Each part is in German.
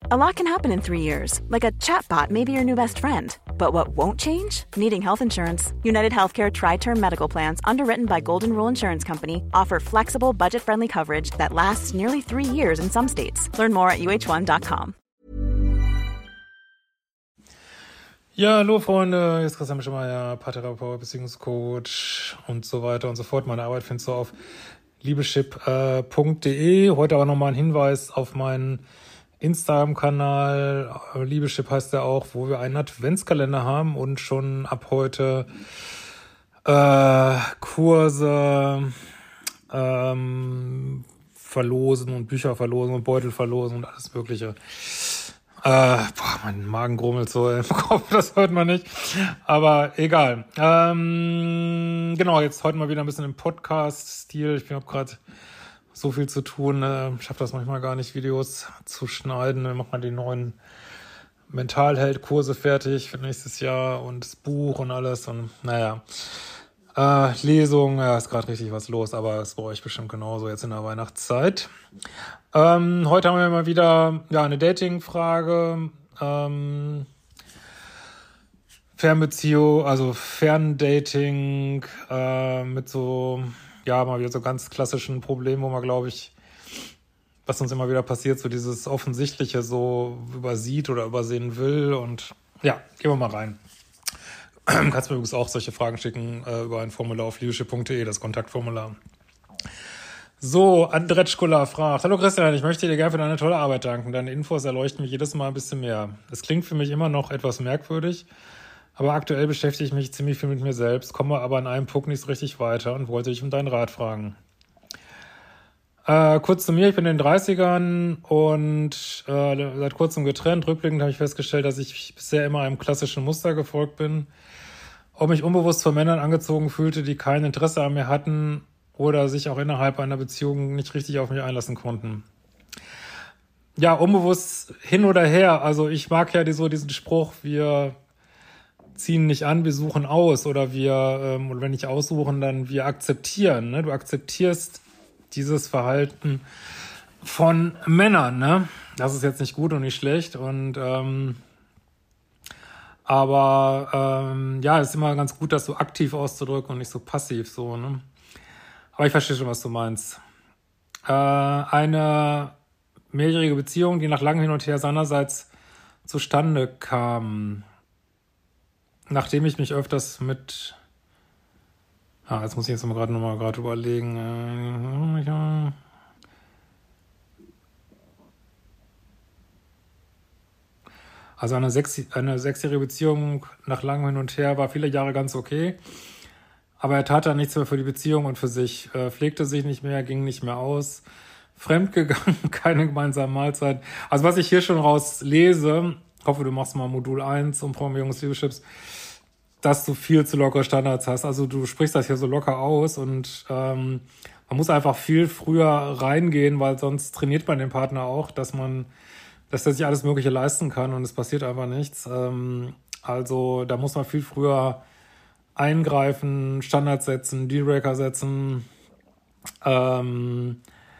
A lot can happen in 3 years, like a chatbot may be your new best friend. But what won't change? Needing health insurance. United Healthcare Tri-Term Medical Plans, underwritten by Golden Rule Insurance Company, offer flexible, budget-friendly coverage that lasts nearly 3 years in some states. Learn more at uh1.com. Ja, hallo Freunde, hier ist Christian Mischemeier, Paartherapeut, Beziehungscoach und so weiter und so fort. Meine Arbeit findest du auf liebeschip.de. Heute aber nochmal ein Hinweis auf meinen Instagram-Kanal. Liebeschip heißt der auch, wo wir einen Adventskalender haben und schon ab heute Kurse verlosen und Bücher verlosen und Beutel verlosen und alles Mögliche. Mein Magen grummelt so im Kopf, das hört man nicht. Aber egal. Genau, jetzt heute mal wieder ein bisschen im Podcast-Stil. Ich habe gerade so viel zu tun. Schaffe das manchmal gar nicht, Videos zu schneiden. Dann macht man die neuen Mentalheld-Kurse fertig für nächstes Jahr und das Buch und alles. Und naja, Lesung, ja, ist gerade richtig was los, aber das brauche ich bestimmt genauso jetzt in der Weihnachtszeit. Heute haben wir mal wieder eine Dating-Frage. Fernbeziehung, also Ferndating mit so, mal wieder so ganz klassischen Problemen, wo man, glaube ich, was uns immer wieder passiert, so dieses Offensichtliche so übersieht oder übersehen will. Und ja, gehen wir mal rein. Kannst mir übrigens auch solche Fragen schicken über ein Formular auf liebeschip.de, das Kontaktformular. So, Andretschkola fragt: Hallo Christian, ich möchte dir gerne für deine tolle Arbeit danken. Deine Infos erleuchten mich jedes Mal ein bisschen mehr. Es klingt für mich immer noch etwas merkwürdig, aber aktuell beschäftige ich mich ziemlich viel mit mir selbst, komme aber an einem Punkt nicht so richtig weiter und wollte dich um deinen Rat fragen. Kurz zu mir, ich bin in den 30ern und seit kurzem getrennt. Rückblickend habe ich festgestellt, dass ich bisher immer einem klassischen Muster gefolgt bin. Ob mich unbewusst von Männern angezogen fühlte, die kein Interesse an mir hatten oder sich auch innerhalb einer Beziehung nicht richtig auf mich einlassen konnten. Ja, unbewusst hin oder her. Also ich mag ja diesen Spruch, wir ziehen nicht an, wir suchen aus. Oder oder wenn nicht aussuchen, dann wir akzeptieren. Ne? Du akzeptierst dieses Verhalten von Männern. Ne? Das ist jetzt nicht gut und nicht schlecht. Und es ist immer ganz gut, das so aktiv auszudrücken und nicht so passiv so, ne? Aber ich verstehe schon, was du meinst. Eine mehrjährige Beziehung, die nach langem Hin und Her seinerseits zustande kam, nachdem ich mich öfters mit... jetzt muss ich jetzt gerade überlegen. Also eine sechsjährige Beziehung nach langem Hin und Her war viele Jahre ganz okay. Aber er tat dann nichts mehr für die Beziehung und für sich, pflegte sich nicht mehr, ging nicht mehr aus, fremdgegangen, keine gemeinsame Mahlzeit. Also was ich hier schon rauslese, hoffe, du machst mal Modul 1 und Programmierungs-Liebeschips, dass du viel zu lockere Standards hast. Also du sprichst das hier so locker aus und man muss einfach viel früher reingehen, weil sonst trainiert man den Partner auch, dass er sich alles Mögliche leisten kann und es passiert einfach nichts. Also da muss man viel früher eingreifen, Standards setzen, Dealbreaker setzen. Weil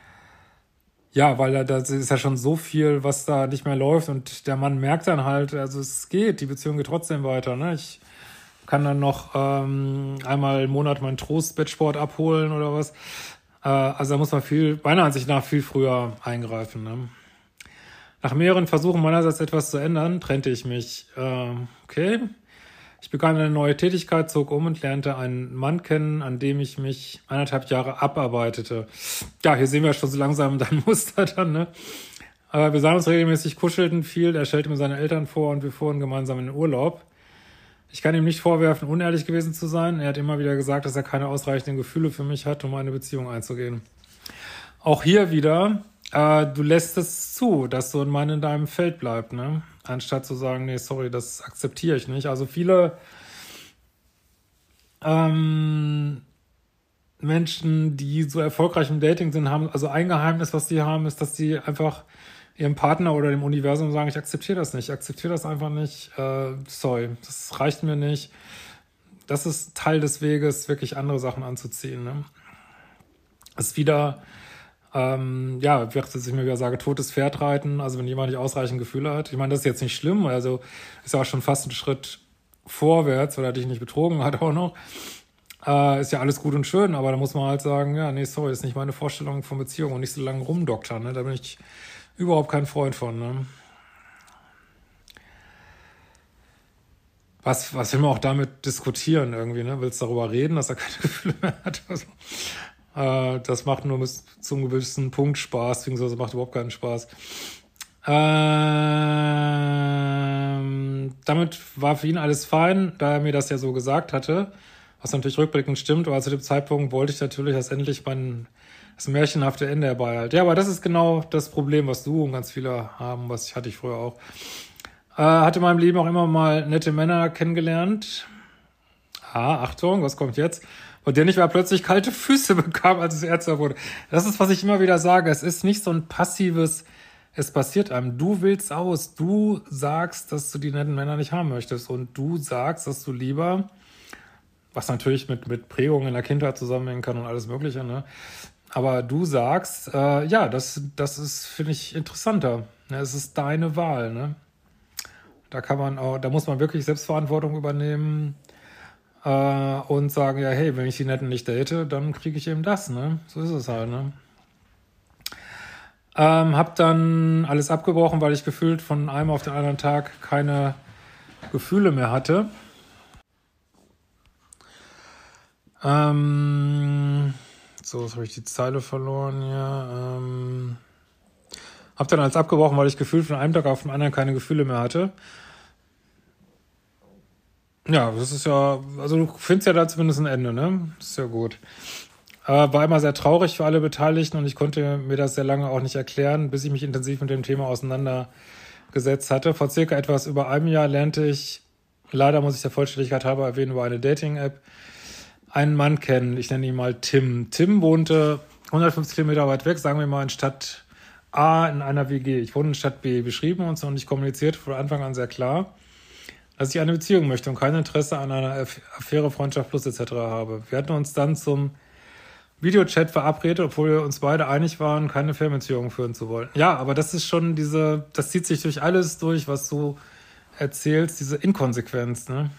das ist ja schon so viel, was da nicht mehr läuft und der Mann merkt dann halt, also die Beziehung geht trotzdem weiter. Ne? Ich kann dann noch einmal im Monat meinen Trost-Bettsport abholen oder was. Also da muss man meiner Ansicht nach viel früher eingreifen. Ne? Nach mehreren Versuchen meinerseits etwas zu ändern, trennte ich mich. Okay. Ich begann eine neue Tätigkeit, zog um und lernte einen Mann kennen, an dem ich mich 1,5 Jahre abarbeitete. Ja, hier sehen wir schon so langsam dein Muster dann, ne? Wir sahen uns regelmäßig, kuschelten viel, er stellte mir seine Eltern vor und wir fuhren gemeinsam in den Urlaub. Ich kann ihm nicht vorwerfen, unehrlich gewesen zu sein. Er hat immer wieder gesagt, dass er keine ausreichenden Gefühle für mich hat, um eine Beziehung einzugehen. Auch hier wieder, du lässt es zu, dass so ein Mann in deinem Feld bleibt, ne? Anstatt zu sagen, nee, sorry, das akzeptiere ich nicht. Also viele Menschen, die so erfolgreich im Dating sind, haben, also ein Geheimnis, was die haben, ist, dass die einfach ihrem Partner oder dem Universum sagen, ich akzeptiere das nicht, ich akzeptiere das einfach nicht, sorry, das reicht mir nicht. Das ist Teil des Weges, wirklich andere Sachen anzuziehen, ne? Ist wieder Ja, wird, dass ich mir wieder sage, totes Pferd reiten, also wenn jemand nicht ausreichend Gefühle hat. Ich meine, das ist jetzt nicht schlimm, also ist ja auch schon fast ein Schritt vorwärts, weil er dich nicht betrogen hat auch noch. Ist ja alles gut und schön, aber da muss man halt sagen, ja, nee, sorry, ist nicht meine Vorstellung von Beziehung und nicht so lange rumdoktern, ne? Da bin ich überhaupt kein Freund von, ne? Was will man auch damit diskutieren irgendwie, ne? Willst darüber reden, dass er keine Gefühle mehr hat? Also, das macht nur bis zum gewissen Punkt Spaß, beziehungsweise macht überhaupt keinen Spaß. Damit war für ihn alles fein, da er mir das ja so gesagt hatte, was natürlich rückblickend stimmt, aber zu dem Zeitpunkt wollte ich natürlich, dass endlich das märchenhafte Ende herbeihalte. Ja, aber das ist genau das Problem, was du und ganz viele haben, hatte ich früher auch. Hatte in meinem Leben auch immer mal nette Männer kennengelernt. Achtung, was kommt jetzt? Und der nicht mal plötzlich kalte Füße bekam, als es ernster wurde. Das ist, was ich immer wieder sage. Es ist nicht so ein passives, es passiert einem. Du willst aus. Du sagst, dass du die netten Männer nicht haben möchtest. Und du sagst, dass du lieber, was natürlich mit Prägungen in der Kindheit zusammenhängen kann und alles Mögliche, ne? Aber du sagst, ja, das ist, finde ich, interessanter. Ne? Es ist deine Wahl, ne? Da muss man wirklich Selbstverantwortung übernehmen und sagen, ja, hey, wenn ich die Netten nicht date, dann kriege ich eben das, ne? So ist es halt, ne? Hab dann alles abgebrochen, weil ich gefühlt von einem auf den anderen Tag keine Gefühle mehr hatte. So, jetzt habe ich die Zeile verloren hier. Hab dann alles abgebrochen, weil ich gefühlt von einem Tag auf den anderen keine Gefühle mehr hatte. Ja, das ist ja, also du findest ja da zumindest ein Ende, ne? Das ist ja gut. War immer sehr traurig für alle Beteiligten und ich konnte mir das sehr lange auch nicht erklären, bis ich mich intensiv mit dem Thema auseinandergesetzt hatte. Vor circa etwas über einem Jahr lernte ich, leider muss ich der Vollständigkeit halber erwähnen, über eine Dating-App, einen Mann kennen. Ich nenne ihn mal Tim. Tim wohnte 150 Kilometer weit weg, sagen wir mal in Stadt A in einer WG. Ich wohne in Stadt B, beschrieben uns und ich kommunizierte von Anfang an sehr klar, dass ich eine Beziehung möchte und kein Interesse an einer Affäre, Freundschaft plus etc. habe. Wir hatten uns dann zum Videochat verabredet, obwohl wir uns beide einig waren, keine Fernbeziehung führen zu wollen. Ja, aber das ist schon das zieht sich durch alles durch, was du erzählst, diese Inkonsequenz, ne?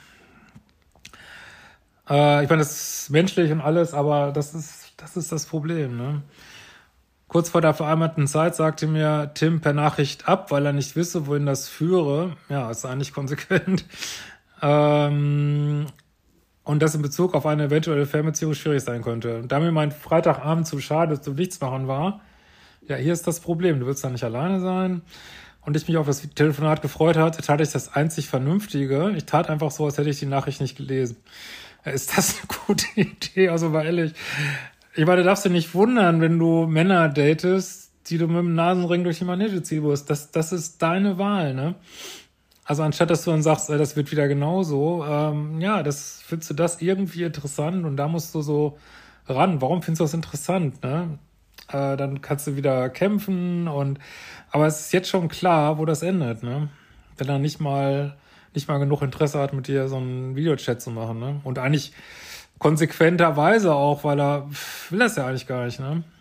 Ich meine, das ist menschlich und alles, aber das ist das Problem, ne? Kurz vor der vereinbarten Zeit sagte mir Tim per Nachricht ab, weil er nicht wisse, wohin das führe. Ja, ist eigentlich konsequent. Und das in Bezug auf eine eventuelle Fernbeziehung schwierig sein könnte. Und da mir mein Freitagabend zu schade zum Nichtsmachen war, ja, hier ist das Problem. Du willst da nicht alleine sein. Und ich mich auf das Telefonat gefreut hatte, tat ich das einzig Vernünftige. Ich tat einfach so, als hätte ich die Nachricht nicht gelesen. Ist das eine gute Idee? Also mal ehrlich. Ich meine, du darfst dich nicht wundern, wenn du Männer datest, die du mit dem Nasenring durch die Manege ziehen musst. Das ist deine Wahl, ne? Also anstatt, dass du dann sagst, das wird wieder genauso, ja, findest du das irgendwie interessant und da musst du so ran. Warum findest du das interessant, ne? Dann kannst du wieder kämpfen aber es ist jetzt schon klar, wo das endet, ne? Wenn er nicht mal genug Interesse hat, mit dir so einen Videochat zu machen, ne? Und eigentlich konsequenterweise auch, weil er will das ja eigentlich gar nicht, ne?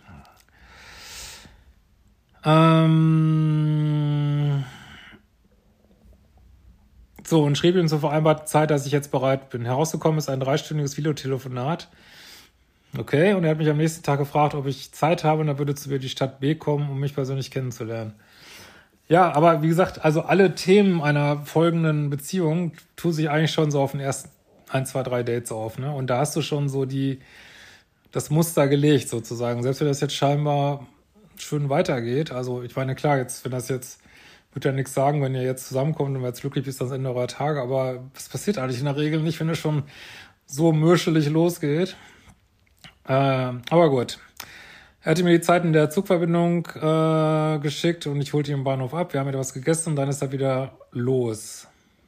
So, und schrieb ihm zur vereinbarten Zeit, dass ich jetzt bereit bin. Herausgekommen ist ein 3-stündiges Videotelefonat. Okay, und er hat mich am nächsten Tag gefragt, ob ich Zeit habe, und er würde zu mir in die Stadt B kommen, um mich persönlich kennenzulernen. Ja, aber wie gesagt, also alle Themen einer folgenden Beziehung tun sich eigentlich schon so auf den ersten 1, 2, 3 Dates auf, ne? Und da hast du schon so das Muster gelegt sozusagen. Selbst wenn das jetzt scheinbar schön weitergeht. Also ich meine, klar, wird ja nichts sagen, wenn ihr jetzt zusammenkommt und jetzt glücklich bist, das Ende eurer Tage. Aber das passiert eigentlich in der Regel nicht, wenn es schon so mürschelig losgeht. Aber gut. Er hatte mir die Zeiten der Zugverbindung geschickt und ich holte ihn im Bahnhof ab. Wir haben etwas gegessen und dann ist er wieder los.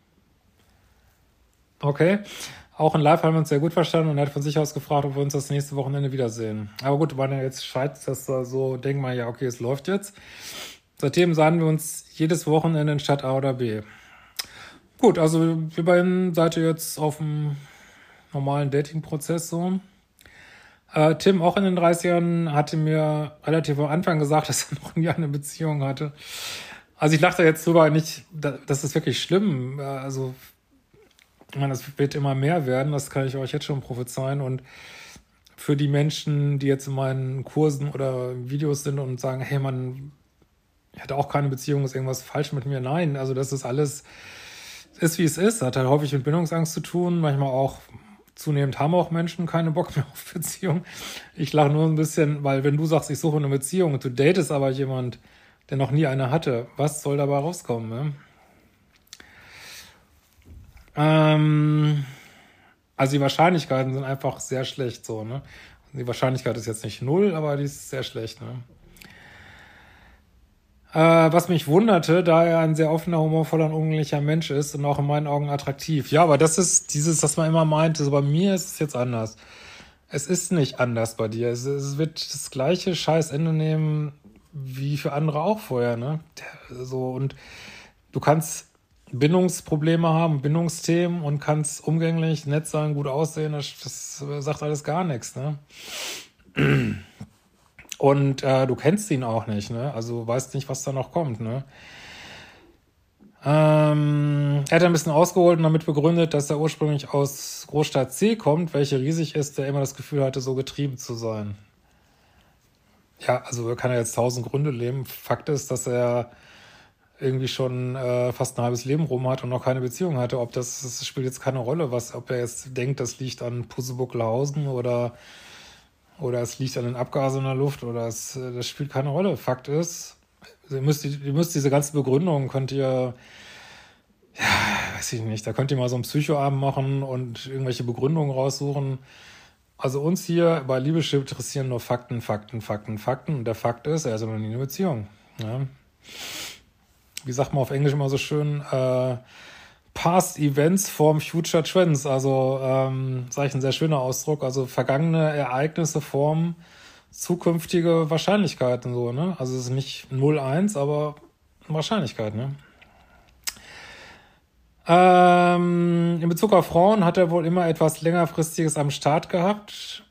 Okay. Auch in Live haben wir uns sehr gut verstanden und er hat von sich aus gefragt, ob wir uns das nächste Wochenende wiedersehen. Aber gut, wenn er jetzt scheitert, dass da so, denken wir, ja, okay, es läuft jetzt. Seitdem sahen wir uns jedes Wochenende in Stadt A oder B. Gut, also wir beiden seid ihr jetzt auf dem normalen Dating-Prozess so. Tim, auch in den 30ern, hatte mir relativ am Anfang gesagt, dass er noch nie eine Beziehung hatte. Also ich lache da jetzt drüber nicht, das ist wirklich schlimm. Also, ich meine, das wird immer mehr werden, das kann ich euch jetzt schon prophezeien. Und für die Menschen, die jetzt in meinen Kursen oder Videos sind und sagen, hey man, ich hatte auch keine Beziehung, ist irgendwas falsch mit mir? Nein, also das ist alles, ist wie es ist, hat halt häufig mit Bindungsangst zu tun, manchmal auch zunehmend haben auch Menschen keine Bock mehr auf Beziehung. Ich lache nur ein bisschen, weil wenn du sagst, ich suche eine Beziehung und du datest aber jemand, der noch nie eine hatte, was soll dabei rauskommen, ne? Also die Wahrscheinlichkeiten sind einfach sehr schlecht so, ne? Die Wahrscheinlichkeit ist jetzt nicht null, aber die ist sehr schlecht, ne? Was mich wunderte, da er ein sehr offener, humorvoller und umgänglicher Mensch ist und auch in meinen Augen attraktiv. Ja, aber das ist dieses, was man immer meinte, so bei mir ist es jetzt anders. Es ist nicht anders bei dir. Es wird das gleiche Scheißende nehmen wie für andere auch vorher, ne? So, und du kannst Bindungsprobleme haben, Bindungsthemen und kannst umgänglich, nett sein, gut aussehen, das sagt alles gar nichts, ne? Und du kennst ihn auch nicht, ne? Also weißt nicht, was da noch kommt, ne? Er hat ein bisschen ausgeholt und damit begründet, dass er ursprünglich aus Großstadt C kommt, welche riesig ist, der immer das Gefühl hatte, so getrieben zu sein. Ja, also er kann ja jetzt 1000 Gründe leben. Fakt ist, dass er irgendwie schon fast ein halbes Leben rum hat und noch keine Beziehung hatte. Das spielt jetzt keine Rolle, ob er jetzt denkt, das liegt an Pusebuckelhausen oder es liegt an den Abgasen in der Luft oder das spielt keine Rolle. Fakt ist, ihr müsst diese ganze Begründung, könnt ihr, weiß ich nicht, da könnt ihr mal so einen Psychoabend machen und irgendwelche Begründungen raussuchen. Also uns hier bei Liebeschip interessieren nur Fakten, Fakten, Fakten, Fakten. Und der Fakt ist, er ist noch nie in einer Beziehung. Ja. Wie sagt man auf Englisch immer so schön, Past Events form Future Trends. Also, sage ich, ein sehr schöner Ausdruck. Also vergangene Ereignisse formen zukünftige Wahrscheinlichkeiten, so, ne? Also es ist nicht 0-1, aber Wahrscheinlichkeit, ne? In Bezug auf Frauen hat er wohl immer etwas längerfristiges am Start gehabt.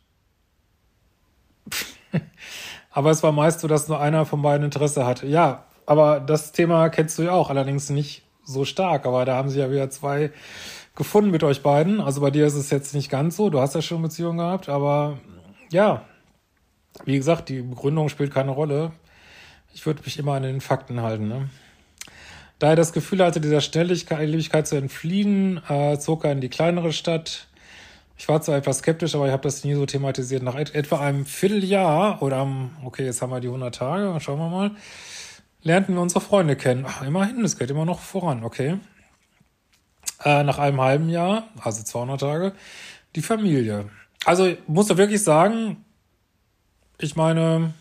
Aber es war meist so, dass nur einer von beiden Interesse hatte. Ja, aber das Thema kennst du ja auch, allerdings nicht so stark. Aber da haben sich ja wieder zwei gefunden mit euch beiden. Also bei dir ist es jetzt nicht ganz so. Du hast ja schon Beziehungen gehabt, aber ja, wie gesagt, die Begründung spielt keine Rolle. Ich würde mich immer an den Fakten halten, ne? Da er das Gefühl hatte, dieser Schnelllebigkeit zu entfliehen, zog er in die kleinere Stadt. Ich war zwar etwas skeptisch, aber ich habe das nie so thematisiert. Nach etwa einem Vierteljahr okay, jetzt haben wir die 100 Tage, schauen wir mal, lernten wir unsere Freunde kennen. Ach, immerhin, es geht immer noch voran, okay. Nach einem halben Jahr, also 200 Tage, die Familie. Also ich muss da wirklich sagen, ich meine,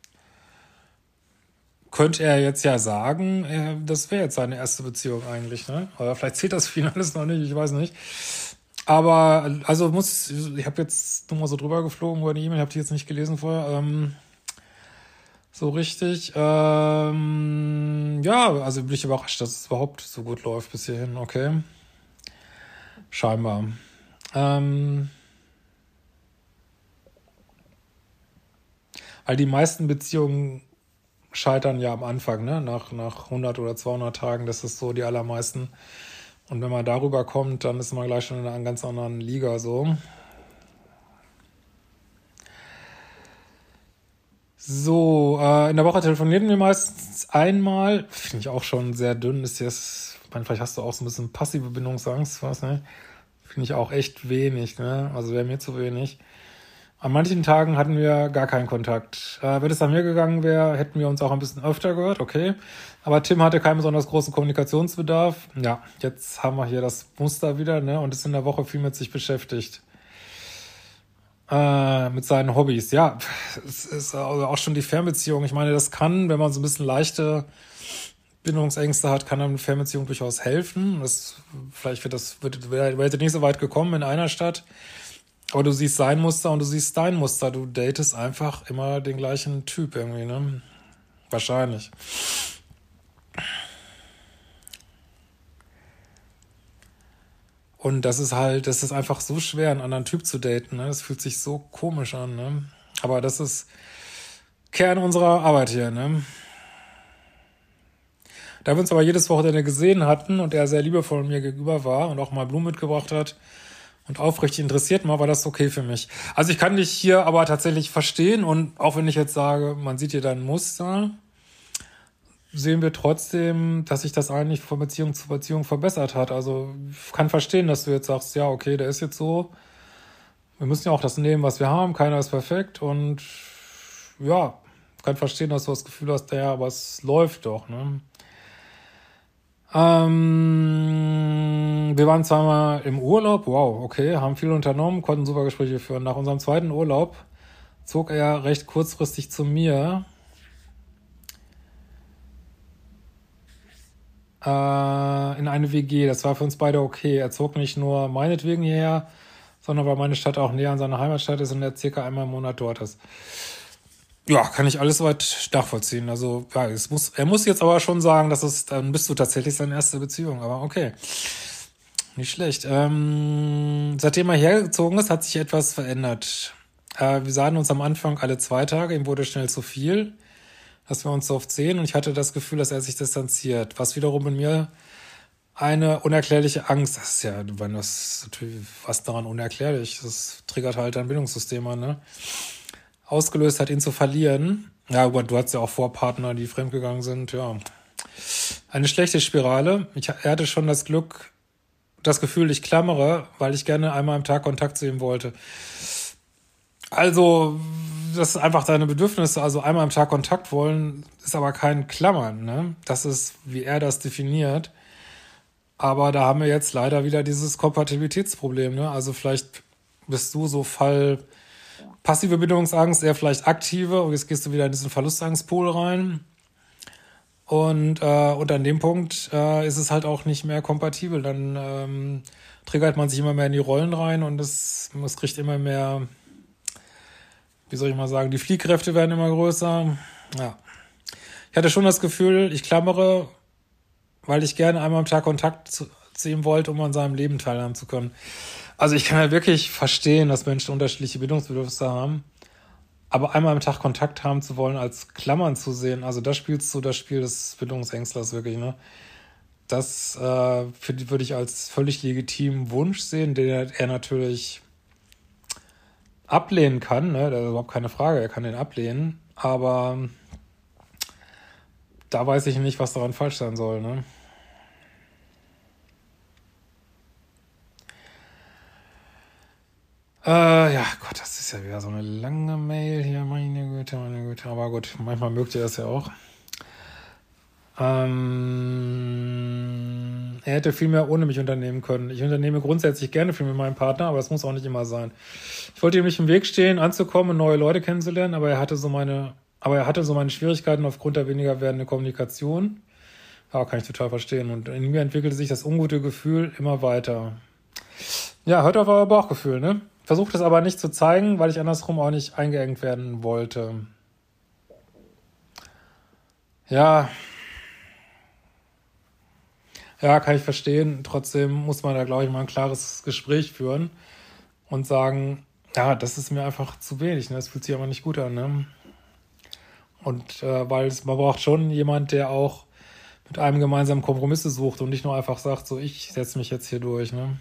könnte er jetzt ja sagen, das wäre jetzt seine erste Beziehung eigentlich, ne? Oder vielleicht zählt das für ihn alles noch nicht, ich weiß nicht. Aber, also ich habe jetzt nur mal so drüber geflogen über die E-Mail, habe die jetzt nicht gelesen vorher, so richtig. Ja, also bin ich überrascht, dass es überhaupt so gut läuft bis hierhin, okay. Scheinbar. All die meisten Beziehungen scheitern ja am Anfang, ne? Nach 100 oder 200 Tagen, das ist so die allermeisten. Und wenn man darüber kommt, dann ist man gleich schon in einer ganz anderen Liga, so. So, in der Woche telefonieren wir meistens einmal. Finde ich auch schon sehr dünn. Ist jetzt, ich meine, vielleicht hast du auch so ein bisschen passive Bindungsangst, weiß nicht. Finde ich auch echt wenig, ne? Also wäre mir zu wenig. An manchen Tagen hatten wir gar keinen Kontakt. Wenn es an mir gegangen wäre, hätten wir uns auch ein bisschen öfter gehört, okay. Aber Tim hatte keinen besonders großen Kommunikationsbedarf. Ja, jetzt haben wir hier das Muster wieder, ne? Und ist in der Woche viel mit sich beschäftigt. Mit seinen Hobbys. Ja, es ist also auch schon die Fernbeziehung. Ich meine, das kann, wenn man so ein bisschen leichte Bindungsängste hat, kann eine Fernbeziehung durchaus helfen. Vielleicht wäre nicht so weit gekommen in einer Stadt. Aber du siehst sein Muster und du siehst dein Muster. Du datest einfach immer den gleichen Typ irgendwie, ne? Wahrscheinlich. Und das ist einfach so schwer, einen anderen Typ zu daten, ne? Das fühlt sich so komisch an, ne? Aber das ist Kern unserer Arbeit hier, ne? Da wir uns aber jedes Wochenende gesehen hatten und er sehr liebevoll mir gegenüber war und auch mal Blumen mitgebracht hat und aufrichtig interessiert war, war das okay für mich. Also ich kann dich hier aber tatsächlich verstehen und auch wenn ich jetzt sage, man sieht hier dein Muster, sehen wir trotzdem, dass sich das eigentlich von Beziehung zu Beziehung verbessert hat. Also ich kann verstehen, dass du jetzt sagst, ja, okay, der ist jetzt so. Wir müssen ja auch das nehmen, was wir haben. Keiner ist perfekt und ja, kann verstehen, dass du das Gefühl hast, ja, aber es läuft doch, ne? Wir waren zweimal im Urlaub, wow, okay, haben viel unternommen, konnten super Gespräche führen. Nach unserem zweiten Urlaub zog er recht kurzfristig zu mir in eine WG. Das war für uns beide okay. Er zog nicht nur meinetwegen hierher, sondern weil meine Stadt auch näher an seiner Heimatstadt ist und er circa einmal im Monat dort ist. Ja, kann ich alles soweit nachvollziehen. Also, ja, er muss jetzt aber schon sagen, dann bist du tatsächlich seine erste Beziehung. Aber okay, nicht schlecht. Seitdem er hergezogen ist, hat sich etwas verändert. Wir sahen uns am Anfang alle 2 Tage. Ihm wurde schnell zu viel, dass wir uns so oft sehen. Und ich hatte das Gefühl, dass er sich distanziert. Was wiederum in mir eine unerklärliche Angst, das ist ja, wenn das natürlich was daran unerklärlich, das triggert halt dein Bindungssystem an, ne? Ausgelöst hat, ihn zu verlieren. Ja, aber du hattest ja auch Vorpartner, die fremdgegangen sind, ja. Eine schlechte Spirale. Er hatte schon das Gefühl, ich klammere, weil ich gerne einmal am Tag Kontakt zu ihm wollte. Also, das ist einfach deine Bedürfnisse. Also einmal am Tag Kontakt wollen, ist aber kein Klammern, ne? Das ist, wie er das definiert. Aber da haben wir jetzt leider wieder dieses Kompatibilitätsproblem, ne? Also vielleicht bist du so passive Bindungsangst, eher vielleicht aktive und jetzt gehst du wieder in diesen Verlustangstpool rein und an dem Punkt ist es halt auch nicht mehr kompatibel. Dann triggert man sich immer mehr in die Rollen rein und es kriegt immer mehr, wie soll ich mal sagen, die Fliehkräfte werden immer größer. Ja. Ich hatte schon das Gefühl, ich klammere, weil ich gerne einmal am Tag Kontakt zu ihm wollte, um an seinem Leben teilhaben zu können. Also ich kann ja wirklich verstehen, dass Menschen unterschiedliche Bindungsbedürfnisse haben, aber einmal am Tag Kontakt haben zu wollen, als Klammern zu sehen, also das spielst du das Spiel des Bindungsängstlers wirklich, ne? Das würde ich als völlig legitimen Wunsch sehen, den er natürlich ablehnen kann, ne? Da ist überhaupt keine Frage, er kann den ablehnen, aber da weiß ich nicht, was daran falsch sein soll, ne? Ja, Gott, das ist ja wieder so eine lange Mail hier, meine Güte, aber gut, manchmal mögt ihr das ja auch. Er hätte viel mehr ohne mich unternehmen können. Ich unternehme grundsätzlich gerne viel mit meinem Partner, aber das muss auch nicht immer sein. Ich wollte ihm nicht im Weg stehen, anzukommen und neue Leute kennenzulernen, aber er hatte so meine Schwierigkeiten aufgrund der weniger werdenden Kommunikation. Ja, kann ich total verstehen. Und in mir entwickelte sich das ungute Gefühl immer weiter. Ja, hört auf euer Bauchgefühl, ne? Versucht es aber nicht zu zeigen, weil ich andersrum auch nicht eingeengt werden wollte. Ja, kann ich verstehen. Trotzdem muss man da, glaube ich, mal ein klares Gespräch führen und sagen, ja, das ist mir einfach zu wenig, ne? Das fühlt sich aber nicht gut an, ne? Und weil man braucht schon jemand, der auch mit einem gemeinsam Kompromisse sucht und nicht nur einfach sagt, so, ich setze mich jetzt hier durch, ne?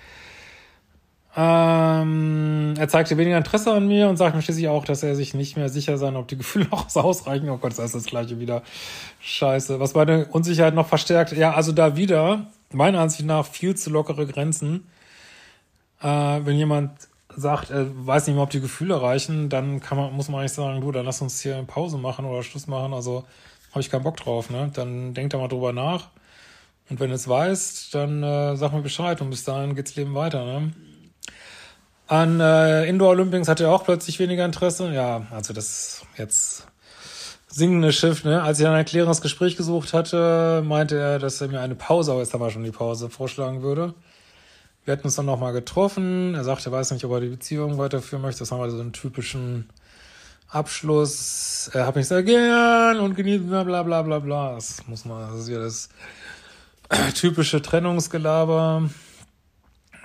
Er zeigte weniger Interesse an mir und sagte mir schließlich auch, dass er sich nicht mehr sicher sein, ob die Gefühle noch ausreichen. Oh Gott, das ist das Gleiche wieder. Scheiße. Was meine Unsicherheit noch verstärkt. Ja, also da wieder, meiner Ansicht nach, viel zu lockere Grenzen. Wenn jemand sagt, er weiß nicht mehr, ob die Gefühle reichen, dann muss man eigentlich sagen, du, dann lass uns hier Pause machen oder Schluss machen. Also habe ich keinen Bock drauf, ne? Dann denk da mal drüber nach. Und wenn du es weißt, dann sag mir Bescheid und bis dahin geht's Leben weiter, ne? An Indoor Olympics hatte er auch plötzlich weniger Interesse. Ja, also das jetzt sinkende Schiff, ne? Als ich dann ein klärendes Gespräch gesucht hatte, meinte er, dass er mir eine Pause, aber jetzt haben wir schon die Pause, vorschlagen würde. Wir hatten uns dann nochmal getroffen. Er sagte, er weiß nicht, ob er die Beziehung weiterführen möchte. Das haben wir so einen typischen Abschluss. Er hat mich sehr gern und genießt bla bla bla bla bla. Das ist ja das typische Trennungsgelaber.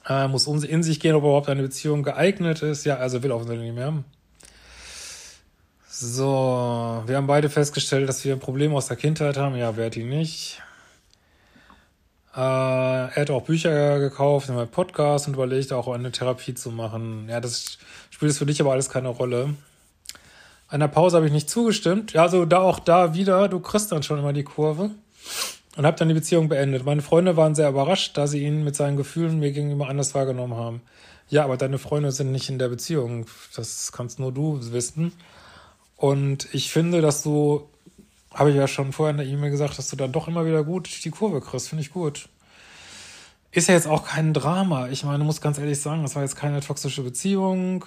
Muss in sich gehen, ob überhaupt eine Beziehung geeignet ist. Ja, also will offensichtlich nicht mehr. So, wir haben beide festgestellt, dass wir ein Problem aus der Kindheit haben. Ja, wer hat die nicht? Er hat auch Bücher gekauft, einen Podcast und überlegt auch eine Therapie zu machen. Ja, das spielt für dich aber alles keine Rolle. Einer Pause habe ich nicht zugestimmt. Ja, also da wieder, du kriegst dann schon immer die Kurve. Und habe dann die Beziehung beendet. Meine Freunde waren sehr überrascht, da sie ihn mit seinen Gefühlen mir gegenüber anders wahrgenommen haben. Ja, aber deine Freunde sind nicht in der Beziehung. Das kannst nur du wissen. Und ich finde, dass du, habe ich ja schon vorher in der E-Mail gesagt, dass du dann doch immer wieder gut die Kurve kriegst. Finde ich gut. Ist ja jetzt auch kein Drama. Ich meine, muss ganz ehrlich sagen, das war jetzt keine toxische Beziehung.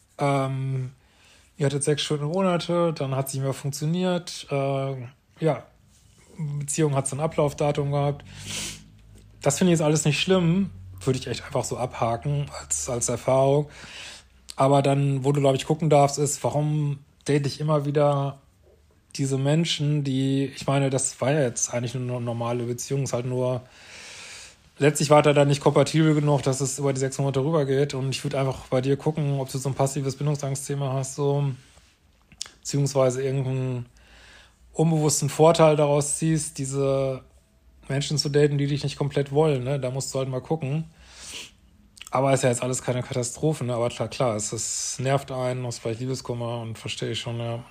Ihr hattet 6 schöne Monate, dann hat es nicht mehr funktioniert. Beziehung hat so ein Ablaufdatum gehabt. Das finde ich jetzt alles nicht schlimm. Würde ich echt einfach so abhaken als Erfahrung. Aber dann, wo du, glaube ich, gucken darfst, ist, warum date ich immer wieder diese Menschen, die, ich meine, das war ja jetzt eigentlich nur eine normale Beziehung, ist halt nur, letztlich war er dann nicht kompatibel genug, dass es über die 6 Monate rübergeht. Und ich würde einfach bei dir gucken, ob du so ein passives Bindungsangstthema hast, so, beziehungsweise irgendeinen unbewussten Vorteil daraus ziehst, diese Menschen zu daten, die dich nicht komplett wollen, ne? Da musst du halt mal gucken. Aber ist ja jetzt alles keine Katastrophe, ne? Aber klar, es nervt einen, hast vielleicht Liebeskummer und verstehe ich schon, ja.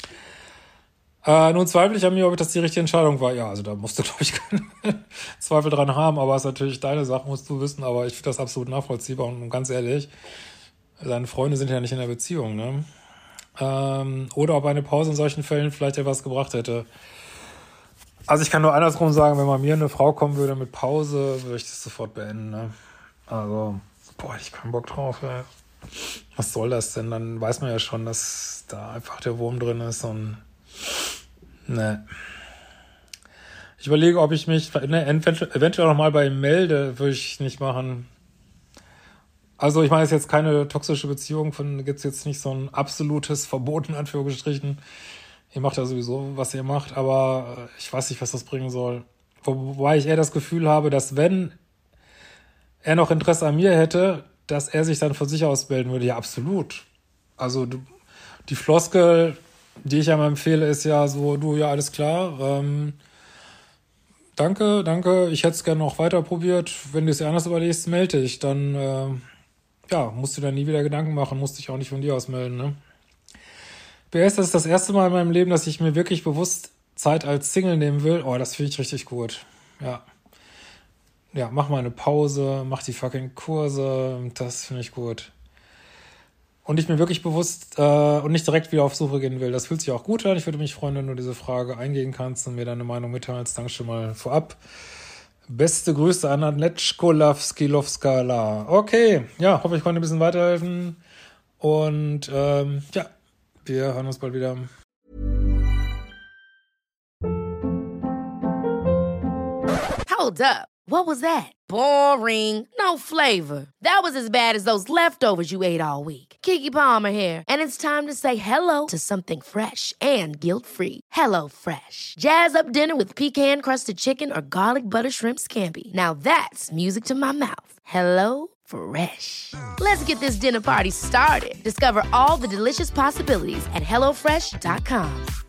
Nun zweifle ich an mir, ob das die richtige Entscheidung war. Ja, also da musst du, glaube ich, keinen Zweifel dran haben, aber es ist natürlich deine Sache, musst du wissen, aber ich finde das absolut nachvollziehbar und ganz ehrlich, deine Freunde sind ja nicht in der Beziehung, ne? Oder ob eine Pause in solchen Fällen vielleicht etwas gebracht hätte. Also ich kann nur andersrum sagen, wenn bei mir eine Frau kommen würde mit Pause, würde ich das sofort beenden, ne? Also, ich hab keinen Bock drauf, ey. Was soll das denn? Dann weiß man ja schon, dass da einfach der Wurm drin ist und ne. Ich überlege, ob ich mich eventuell nochmal bei ihm melde, würde ich nicht machen. Also ich meine, es ist jetzt keine toxische Beziehung, gibt es jetzt nicht so ein absolutes Verbot in Anführungsstrichen. Ihr macht ja sowieso, was ihr macht, aber ich weiß nicht, was das bringen soll. Wobei ich eher das Gefühl habe, dass wenn er noch Interesse an mir hätte, dass er sich dann von sich aus melden würde. Ja, absolut. Also die Floskel, die ich ja mal empfehle, ist ja so, du, ja, alles klar, danke, ich hätte es gerne noch weiter probiert. Wenn du es dir anders überlegst, melde dich, dann musst du dann nie wieder Gedanken machen, musst dich auch nicht von dir aus melden, ne? PS, das ist das erste Mal in meinem Leben, dass ich mir wirklich bewusst Zeit als Single nehmen will. Oh, das finde ich richtig gut. Ja. Ja, mach mal eine Pause, mach die fucking Kurse, das finde ich gut. Und ich mir wirklich bewusst und nicht direkt wieder auf Suche gehen will. Das fühlt sich auch gut an. Ich würde mich freuen, wenn du diese Frage eingehen kannst und mir deine Meinung mitteilst. Danke schon mal vorab. Beste Grüße an Anetschko Lavskilovskala. Okay, ja, hoffe, ich konnte ein bisschen weiterhelfen. Und wir hören uns bald wieder. Hold up. What was that? Boring. No flavor. That was as bad as those leftovers you ate all week. Keke Palmer here, and it's time to say hello to something fresh and guilt-free. HelloFresh. Jazz up dinner with pecan-crusted chicken or garlic butter shrimp scampi. Now that's music to my mouth. HelloFresh. Let's get this dinner party started. Discover all the delicious possibilities at HelloFresh.com.